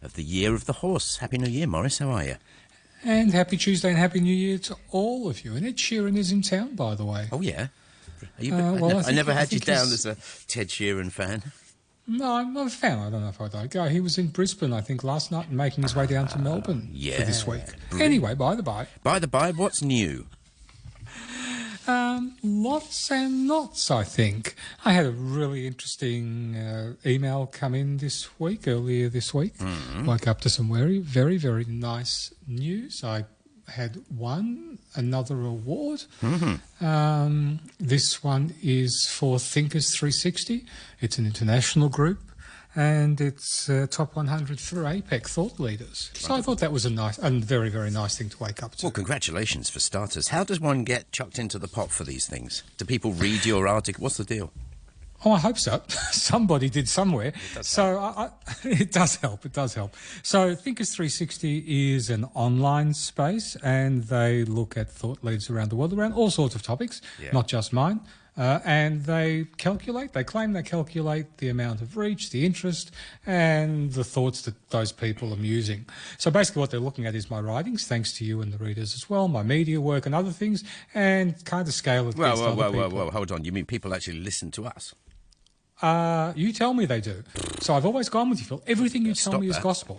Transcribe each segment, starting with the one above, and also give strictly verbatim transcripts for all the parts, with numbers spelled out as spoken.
of the Year of the Horse. Happy New Year, Maurice. How are you? And happy Tuesday and Happy New Year to all of you. And Ed Sheeran is in town, by the way. Oh, yeah? Are you, Uh, I, well, ne- I I think- never I had you think down he's- as a Ted Sheeran fan. No, I'm not a fan. I don't know if I'd go. He was in Brisbane, I think, last night and making his way down to Melbourne yeah. for this week. Brilliant. Anyway, by the by. By the by, what's new? Um, lots and lots, I think. I had a really interesting uh, email come in this week, earlier this week. Mm-hmm. Woke up to some very, very, very nice news. I had won another award. Mm-hmm. Um, this one is for Thinkers three sixty. It's an international group, and it's uh, top one hundred for APEC thought leaders. So I thought that was a nice and very, very nice thing to wake up to. Well, congratulations for starters. How does one get chucked into the pot for these things? Do people read your article? What's the deal? Oh, I hope so. Somebody did somewhere. So I, I, it does help. It does help. So Thinkers three sixty is an online space, and they look at thought leaders around the world, around all sorts of topics, Yeah. not just mine. Uh, and they calculate, they claim they calculate the amount of reach, the interest, and the thoughts that those people are musing. So basically what they're looking at is my writings, thanks to you and the readers as well, my media work and other things, and kind of scale it Whoa, against whoa, other whoa, whoa, people. whoa, hold on. You mean people actually listen to us? Uh, you tell me they do. So I've always gone with you, Phil. Everything you tell Stop me is that. gospel.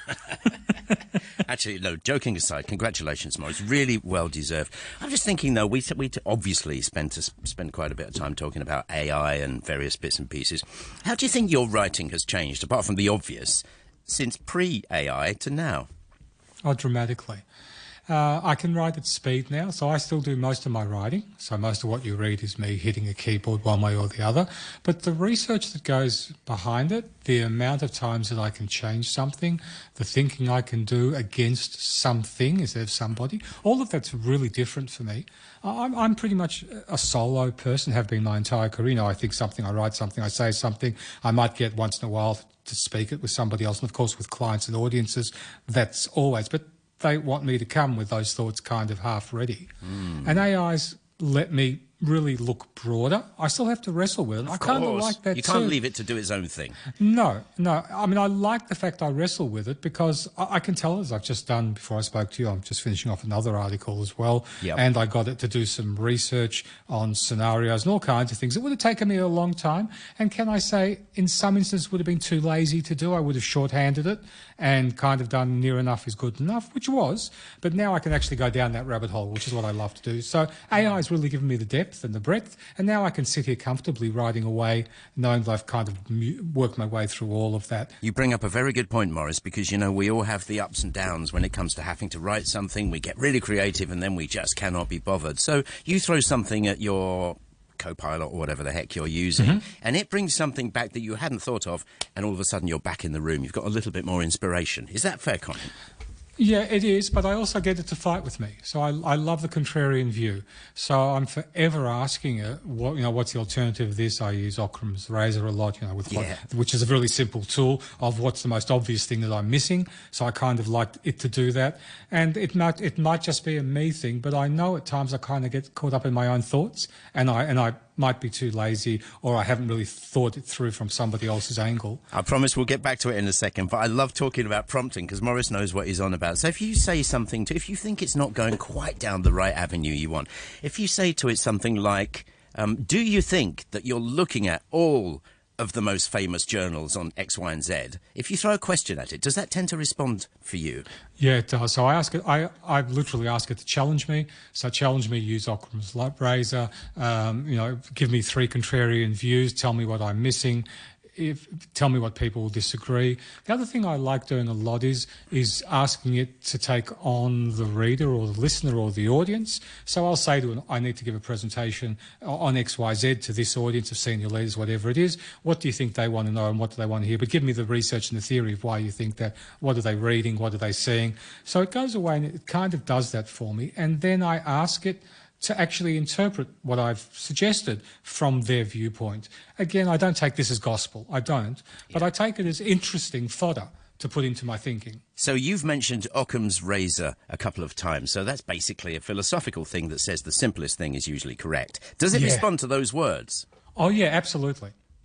Actually, no, joking aside, congratulations, Maurice. Really well deserved. I'm just thinking, though, we we obviously spent to spend quite a bit of time talking about A I and various bits and pieces. How do you think your writing has changed, apart from the obvious, since pre-A I to now? Oh, dramatically. Uh, I can write at speed now, so I still do most of my writing. So most of what you read is me hitting a keyboard one way or the other. But the research that goes behind it, the amount of times that I can change something, the thinking I can do against something instead of somebody, all of that's really different for me. I'm, I'm pretty much a solo person, have been my entire career. You know, I think something, I write something, I say something. I might get once in a while to speak it with somebody else. And of course, with clients and audiences, that's always. But they want me to come with those thoughts kind of half ready. Mm. And A Is let me really look broader. I still have to wrestle with it. Of I kind of course. like that You can't too. leave it to do its own thing. No, no. I mean, I like the fact I wrestle with it because I, I can tell, as I've just done before I spoke to you, I'm just finishing off another article as well. Yep. And I got it to do some research on scenarios and all kinds of things. It would have taken me a long time. And can I say, in some instances, would have been too lazy to do. I would have shorthanded it and kind of done near enough is good enough, which was. But now I can actually go down that rabbit hole, which is what I love to do. So A I has really given me the depth and the breadth. And now I can sit here comfortably writing away, knowing that I've kind of mu- worked my way through all of that. You bring up a very good point, Maurice, because, you know, we all have the ups and downs when it comes to having to write something. We get really creative and then we just cannot be bothered. So you throw something at your Copilot or whatever the heck you're using, mm-hmm. and it brings something back that you hadn't thought of, and all of a sudden you're back in the room. You've got a little bit more inspiration. Is that fair comment? Yeah, it is, but I also get it to fight with me. So I, I love the contrarian view. So I'm forever asking it, what, you know, what's the alternative of this? I use Occam's razor a lot, you know, with yeah. what, which is a really simple tool of what's the most obvious thing that I'm missing. So I kind of like it to do that. And it might, it might just be a me thing, but I know at times I kind of get caught up in my own thoughts, and I, and I might be too lazy, or I haven't really thought it through from somebody else's angle. I promise we'll get back to it in a second, but I love talking about prompting because Maurice knows what he's on about. So if you say something to, if you think it's not going quite down the right avenue you want, if you say to it something like, um, do you think that you're looking at all of the most famous journals on X, Y, and Z, if you throw a question at it, does that tend to respond for you? Yeah, it does. So I ask it, I, I literally ask it to challenge me. So challenge me, use Occam's razor, um, you know, give me three contrarian views, tell me what I'm missing. If, tell me what people will disagree. The other thing I like doing a lot is is asking it to take on the reader or the listener or the audience. So I'll say to it, I need to give a presentation on X Y Z to this audience of senior leaders, whatever it is. What do you think they want to know and what do they want to hear? But give me the research and the theory of why you think that. What are they reading? What are they seeing? So it goes away and it kind of does that for me. And then I ask it to actually interpret what I've suggested from their viewpoint. Again, I don't take this as gospel. I don't. Yeah. But I take it as interesting fodder to put into my thinking. So you've mentioned Occam's razor a couple of times. So that's basically a philosophical thing that says the simplest thing is usually correct. Does it yeah. respond to those words? Oh, yeah, absolutely.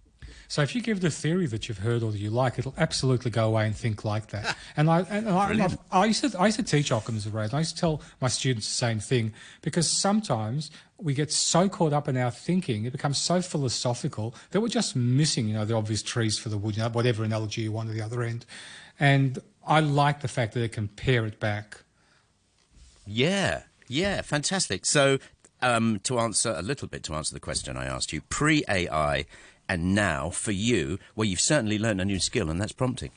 So if you give it a theory that you've heard or that you like, it'll absolutely go away and think like that. And I, and I, I, I used to, I used to teach Occam's Razor, and I used to tell my students the same thing, because sometimes we get so caught up in our thinking, it becomes so philosophical that we're just missing, you know, the obvious trees for the wood, you know, whatever analogy you want at the other end. And I like the fact that it can pare it back. Yeah, yeah, fantastic. So um, to answer a little bit, to answer the question I asked you, pre-A I and now for you, well, you've certainly learned a new skill, and that's prompting.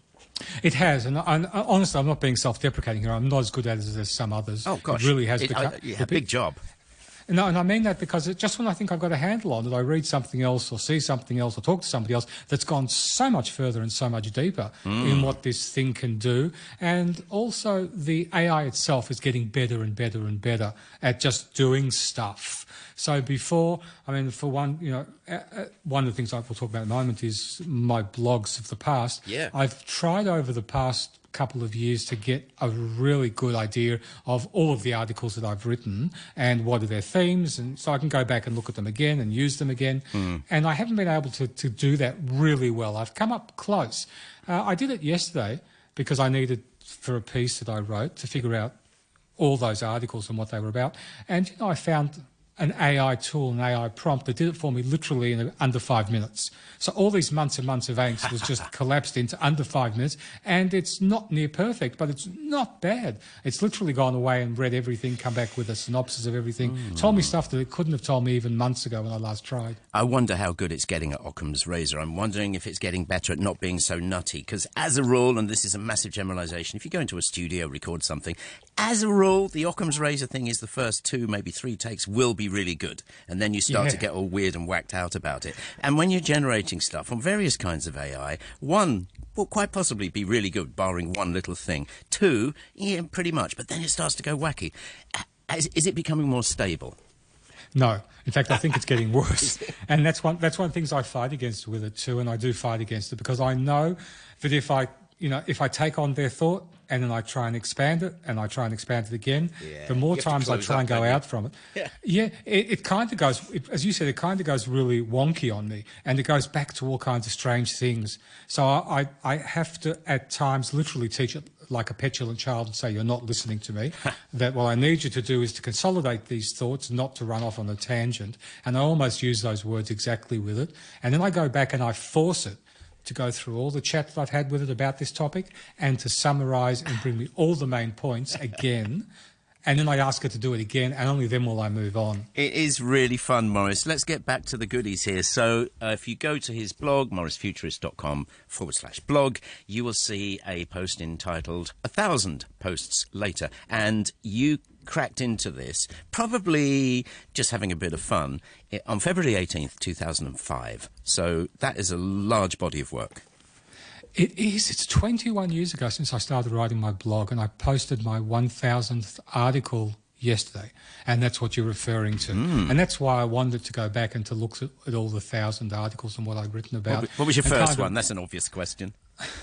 It has, and, and honestly, I'm not being self-deprecating here. I'm not as good at it as some others. Oh, gosh. It really has it, become I, yeah, a big job. No, and I mean that because it, just when I think I've got a handle on it, I read something else or see something else or talk to somebody else that's gone so much further and so much deeper mm. in what this thing can do. And also the A I itself is getting better and better and better at just doing stuff. So before, I mean, for one, you know, uh, one of the things I will talk about in a moment is my blogs of the past. Yeah. I've tried over the past couple of years to get a really good idea of all of the articles that I've written and what are their themes, and so I can go back and look at them again and use them again. Mm. And I haven't been able to, to do that really well. I've come up close. Uh, I did it yesterday because I needed, for a piece that I wrote, to figure out all those articles and what they were about. And, you know, I found an A I tool, an A I prompt that did it for me literally in under five minutes. So all these months and months of angst was just collapsed into under five minutes, and it's not near perfect, but it's not bad. It's literally gone away and read everything, come back with a synopsis of everything, mm. told me stuff that it couldn't have told me even months ago when I last tried. I wonder how good it's getting at Occam's Razor. I'm wondering if it's getting better at not being so nutty, because as a rule, and this is a massive generalisation, if you go into a studio, record something, as a rule, the Occam's Razor thing is the first two, maybe three takes will be really good, and then you start yeah. to get all weird and whacked out about it. And when you're generating stuff from various kinds of A I, one will quite possibly be really good, barring one little thing. Two, yeah, pretty much, but then it starts to go wacky. Is, is it becoming more stable? No. In fact, I think it's getting worse. And that's one, that's one of the things I fight against with it too, and I do fight against it because I know that if I, you know, if I take on their thought and then I try and expand it and I try and expand it again, yeah. the more times I try up, and go out from it. Yeah, yeah it, it kind of goes, it, as you said, it kind of goes really wonky on me, and it goes back to all kinds of strange things. So I, I, I have to at times literally teach it like a petulant child and say, you're not listening to me, that what I need you to do is to consolidate these thoughts, not to run off on a tangent. And I almost use those words exactly with it. And then I go back and I force it to go through all the chat that I've had with it about this topic and to summarise and bring me all the main points again. And then I ask her to do it again, and only then will I move on. It is really fun, Maurice. Let's get back to the goodies here. So uh, if you go to his blog, mauricefuturist.com forward slash blog, you will see a post entitled A Thousand Posts Later. And you cracked into this, probably just having a bit of fun, on February eighteenth, two thousand five. So that is a large body of work. It is. It's twenty-one years ago since I started writing my blog, and I posted my one thousandth article yesterday, and that's what you're referring to. Mm. And that's why I wanted to go back and to look at, at all the thousand articles and what I'd written about. What, what was your and first kind of, one? That's an obvious question.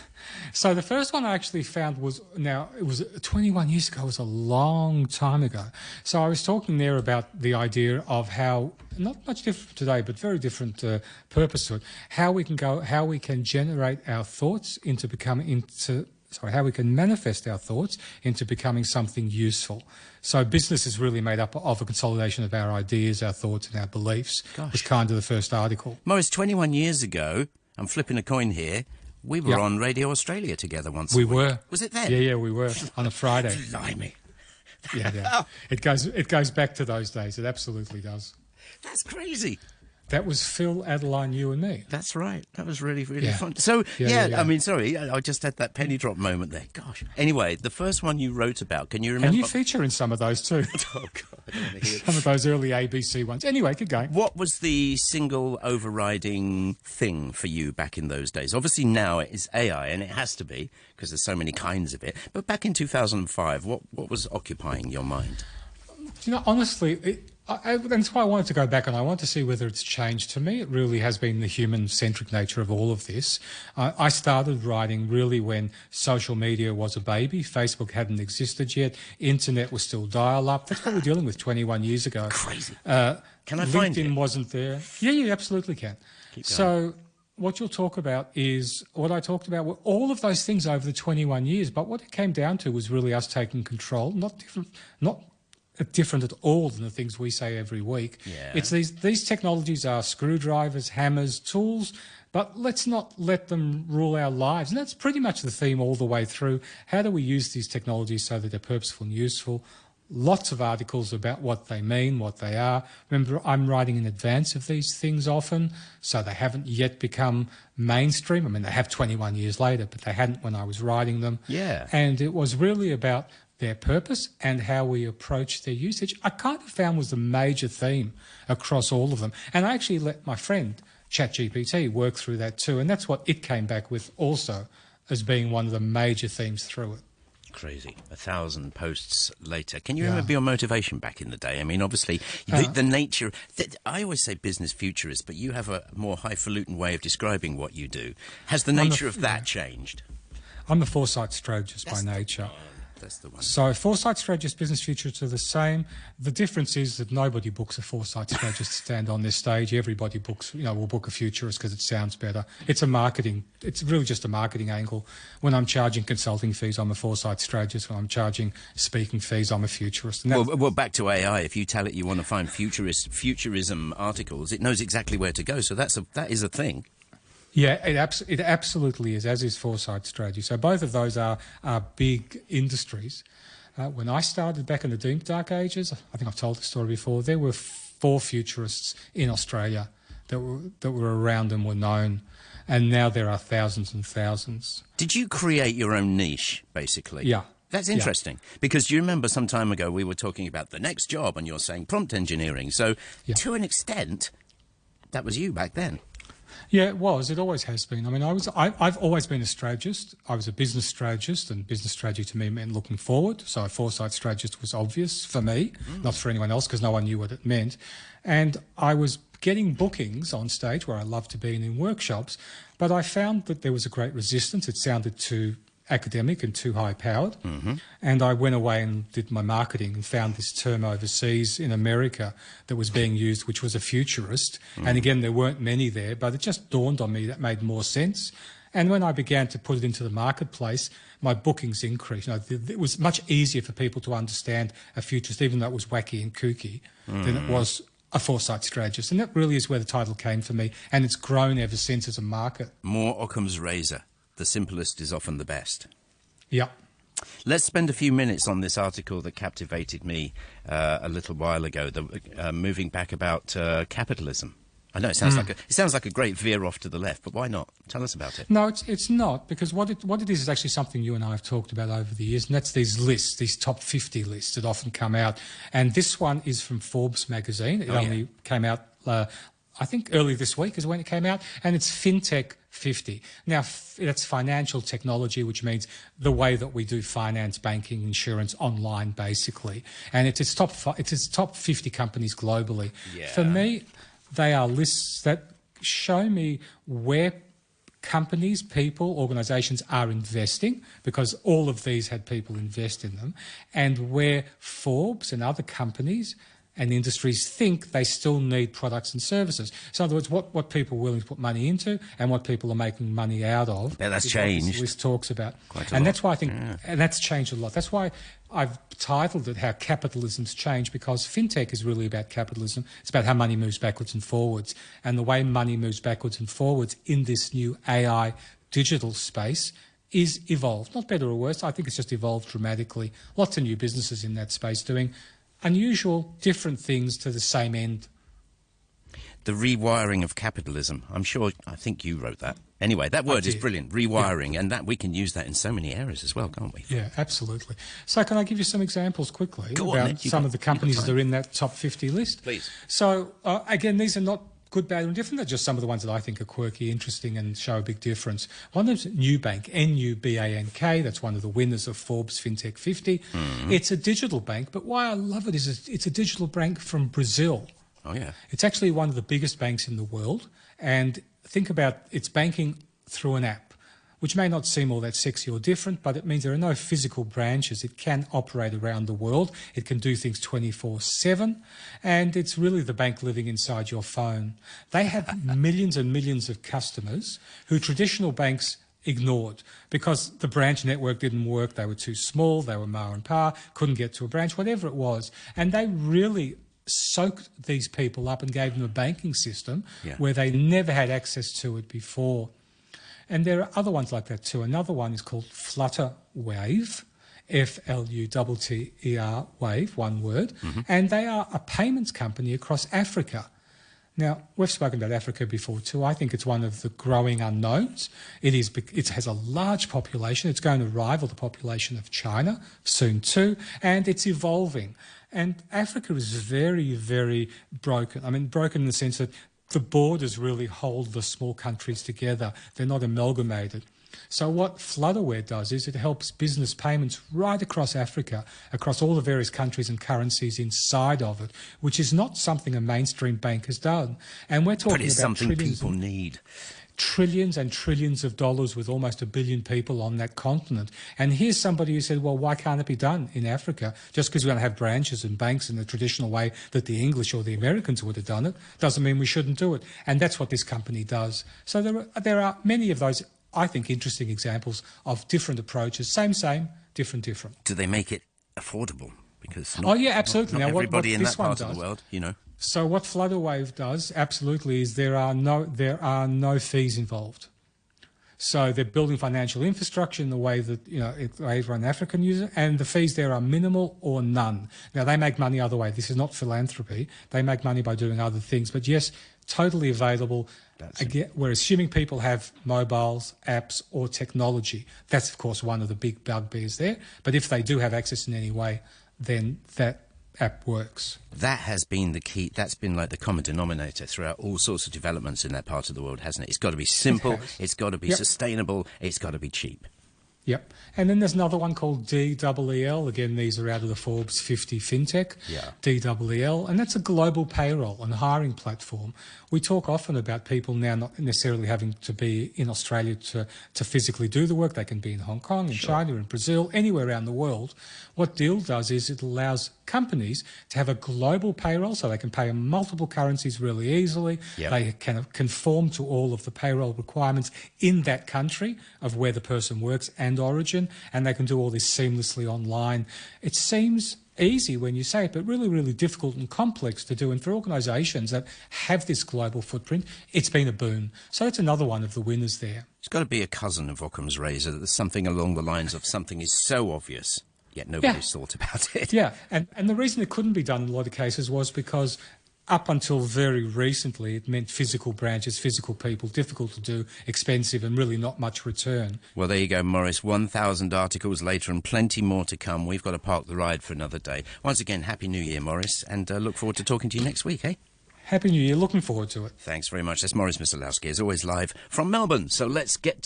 So the first one I actually found was, now, it was twenty-one years ago, it was a long time ago. So I was talking there about the idea of how, not much different today, but very different uh, purpose to it, how we can go, how we can generate our thoughts into becoming, into, sorry, how we can manifest our thoughts into becoming something useful. So business is really made up of a consolidation of our ideas, our thoughts and our beliefs. Gosh. Was kind of the first article. Maurice, twenty-one years ago, I'm flipping a coin here, we were yep. on Radio Australia together once we a week. We were. Was it then? Yeah, yeah, we were, on a Friday. Blimey. yeah, yeah. It goes, it goes back to those days. It absolutely does. That's crazy. That was Phil, Adeline, you and me. That's right. That was really, really yeah. fun. So, yeah, yeah, yeah, yeah, I mean, sorry, I just had that penny drop moment there. Gosh. Anyway, the first one you wrote about, can you remember? And you feature in some of those too. Oh, God. I don't want to hear it. Some of those early A B C ones. Anyway, keep going. What was the single overriding thing for you back in those days? Obviously now it is A I, and it has to be, because there's so many kinds of it. But back in two thousand five, what, what was occupying your mind? You know, honestly, it, I, I, that's why I wanted to go back and I want to see whether it's changed. To me, it really has been the human-centric nature of all of this. Uh, I started writing really when social media was a baby. Facebook hadn't existed yet. Internet was still dial-up. That's what we're dealing with twenty-one years ago. Crazy. Uh, can I LinkedIn find it? wasn't there. Yeah, you absolutely can. Keep going. So what you'll talk about is what I talked about were all of those things over the twenty-one years. But what it came down to was really us taking control, not different, not different at all than the things we say every week. Yeah. It's these these technologies are screwdrivers, hammers, tools, but let's not let them rule our lives. And that's pretty much the theme all the way through. How do we use these technologies so that they're purposeful and useful? Lots of articles about what they mean, what they are. Remember, I'm writing in advance of these things often, so they haven't yet become mainstream. I mean, they have twenty-one years later, but they hadn't when I was writing them. Yeah. And it was really about their purpose and how we approach their usage. I kind of found was the major theme across all of them. And I actually let my friend ChatGPT work through that too, and that's what it came back with also as being one of the major themes through it. Crazy. A thousand posts later. Can you Yeah. remember your motivation back in the day? I mean, obviously, Uh, the, the nature... The, I always say business futurist, but you have a more highfalutin way of describing what you do. Has the I'm a- nature of that yeah. changed? I'm a foresight strategist That's by the nature. one. That's the one. So foresight strategist, business futurists are the same. The difference is that nobody books a foresight strategist to stand on this stage. Everybody books, you know, will book a futurist because it sounds better. It's a marketing, it's really just a marketing angle. When I'm charging consulting fees, I'm a foresight strategist. When I'm charging speaking fees, I'm a futurist. And Well, well, back to A I. If you tell it you want to find futurist futurism articles, it knows exactly where to go. So that's a that is a thing. Yeah, it, abs- it absolutely is, as is foresight strategy. So both of those are, are big industries. Uh, when I started back in the deep dark ages, I think I've told the story before, there were four futurists in Australia that were, that were around and were known, and now there are thousands and thousands. Did you create your own niche, basically? Yeah. That's Yeah. interesting, because do you remember some time ago we were talking about the next job and you're saying prompt engineering. So Yeah. to an extent, that was you back then. Yeah, it was. It always has been. I mean, I was. I, I've always been a strategist. I was a business strategist, and business strategy to me meant looking forward. So a foresight strategist was obvious for me, mm. not for anyone else, because no one knew what it meant. And I was getting bookings on stage where I love to be and in workshops, but I found that there was a great resistance. It sounded too academic and too high-powered. Mm-hmm. And I went away and did my marketing and found this term overseas in America that was being used, which was a futurist. Mm. And again, there weren't many there, but it just dawned on me that made more sense. And when I began to put it into the marketplace, my bookings increased. You know, th- it was much easier for people to understand a futurist, even though it was wacky and kooky, mm. than it was a foresight strategist. And that really is where the title came for me. And it's grown ever since as a market. More Occam's razor. The simplest is often the best. Yeah. Let's spend a few minutes on this article that captivated me uh, a little while ago, the, uh, moving back about uh, capitalism. I know it sounds mm. like a, it sounds like a great veer off to the left, but why not? Tell us about it. No, it's it's not, because what it what it is is actually something you and I have talked about over the years, and that's these lists, these top fifty lists that often come out. And this one is from Forbes magazine. It oh, only yeah. came out, uh, I think, early this week is when it came out, and it's FinTech fifty. Now, f- that's financial technology, which means the way that we do finance, banking, insurance online, basically. And it's its top fi- it's its top fifty companies globally. Yeah. For me, they are lists that show me where companies, people, organisations are investing, because all of these had people invest in them, and where Forbes and other companies and industries think they still need products and services. So in other words, what, what people are willing to put money into and what people are making money out of. Yeah, that's is what this changed. list talks about. Quite a and lot. that's why I think, Yeah. and that's changed a lot. That's why I've titled it How Capitalism's Changed, because fintech is really about capitalism. It's about how money moves backwards and forwards. And the way money moves backwards and forwards in this new A I digital space is evolved. Not better or worse. I think it's just evolved dramatically. Lots of new businesses in that space doing unusual, different things to the same end. The rewiring of capitalism. I'm sure, I think you wrote that. Anyway, that word is did. brilliant, rewiring, yeah. and that we can use that in so many areas as well, can't we? Yeah, absolutely. So can I give you some examples quickly Go on, about Nick, you some got- of the you got companies time. that are in that top fifty list? Please. So, uh, again, these are not good, bad, or indifferent. They're just some of the ones that I think are quirky, interesting, and show a big difference. One of them is Nubank, N U B A N K. That's one of the winners of Forbes FinTech fifty. Mm-hmm. It's a digital bank, but why I love it is it's a digital bank from Brazil. Oh, yeah. It's actually one of the biggest banks in the world. And think about it's banking through an app. which may not seem all that sexy or different, but it means there are no physical branches. It can operate around the world. It can do things twenty-four seven, and it's really the bank living inside your phone. They have millions and millions of customers who traditional banks ignored because the branch network didn't work. They were too small. They were ma and pa, couldn't get to a branch, whatever it was. And they really soaked these people up and gave them a banking system yeah. where they never had access to it before. And there are other ones like that too. Another one is called Flutterwave, F L U T T E R, Wave, one word. Mm-hmm. And they are a payments company across Africa. Now, we've spoken about Africa before too. I think it's one of the growing unknowns. It is. It has a large population. It's going to rival the population of China soon too, and it's evolving. And Africa is very, very broken. I mean, broken in the sense that the borders really hold the small countries together. They're not amalgamated. So what Flutterware does is it helps business payments right across Africa, across all the various countries and currencies inside of it, which is not something a mainstream bank has done. And we're talking but it's about something trillions people and, need. Trillions and trillions of dollars with almost a billion people on that continent. And here's somebody who said, well, why can't it be done in Africa? Just because we don't have branches and banks in the traditional way that the English or the Americans would have done it doesn't mean we shouldn't do it. And that's what this company does. So there are, there are many of those, I think, interesting examples of different approaches. Same, same, different, different. Do they make it affordable? Because not, oh, yeah, absolutely. Not, not now, everybody what, what in this that part one of does, the world, you know. So what Flutterwave does, absolutely, is there are no there are no fees involved. So they're building financial infrastructure in the way that, you know, they run African user, and the fees there are minimal or none. Now, they make money other way. This is not philanthropy. They make money by doing other things. But yes, totally available. Again, we're assuming people have mobiles, apps, or technology. That's, of course, one of the big bugbears there. But if they do have access in any way, then that app works. That has been the key. That's been like the common denominator throughout all sorts of developments in that part of the world, hasn't it? It's got to be simple. It it's got to be yep. sustainable. It's got to be cheap. Yep. And then there's another one called D E E L. Again, these are out of the Forbes fifty FinTech. Yeah. D E E L. And that's a global payroll and hiring platform. We talk often about people now not necessarily having to be in Australia to, to physically do the work. They can be in Hong Kong, in sure. China, in Brazil, anywhere around the world. What Deal does is it allows companies to have a global payroll so they can pay in multiple currencies really easily. Yep. They can conform to all of the payroll requirements in that country of where the person works and origin, and they can do all this seamlessly online. It seems easy when you say it, but really, really difficult and complex to do. And for organisations that have this global footprint, it's been a boon. So that's another one of the winners there. It's got to be a cousin of Occam's razor. There's something along the lines of something is so obvious, yet nobody's yeah. thought about it. Yeah, and, and the reason it couldn't be done in a lot of cases was because up until very recently, it meant physical branches, physical people, difficult to do, expensive, and really not much return. Well, there you go, Maurice. one thousand articles later and plenty more to come. We've got to park the ride for another day. Once again, Happy New Year, Maurice, and uh, look forward to talking to you next week, eh? Happy New Year. Looking forward to it. Thanks very much. That's Maurice Michalowski, as always, live from Melbourne. So let's get to